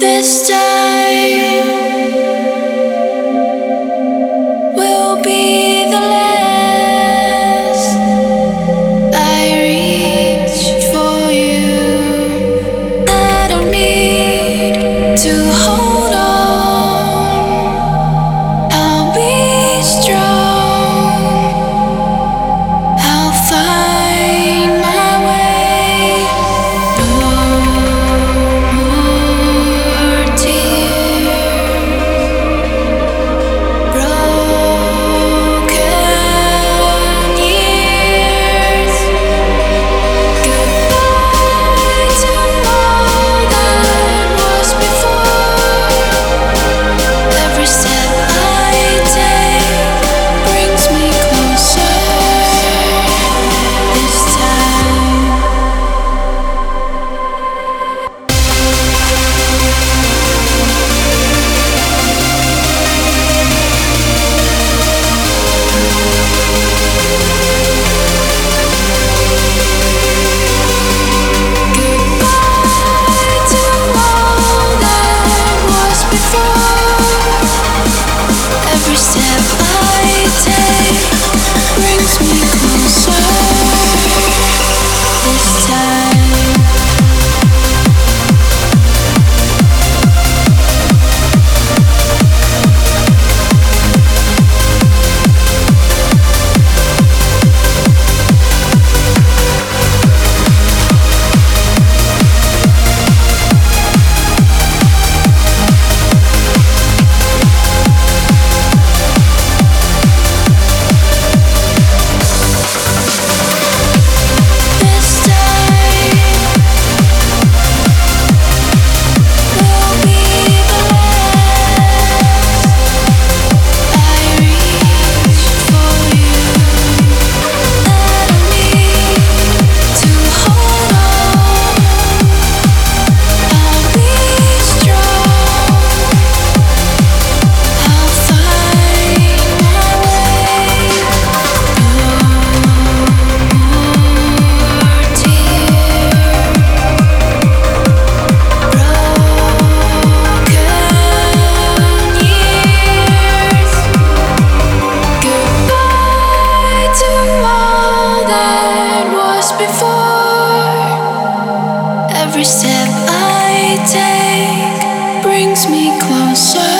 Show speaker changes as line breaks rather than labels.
This time will be the last. I reach for you. I don't need to hold on. I'll be strong. I'll find my way. No more tears. Broken years. Goodbye to all that was before. Every step I take brings me closer. This time. Goodbye to all that was before. Every step I take brings me closer. This time. This time will be the last. I reach for you. I don't need to hold on. I'll be strong. I'll find my way. No more tears. Broken years. Goodbye to all that was before. Every step I take brings me closer.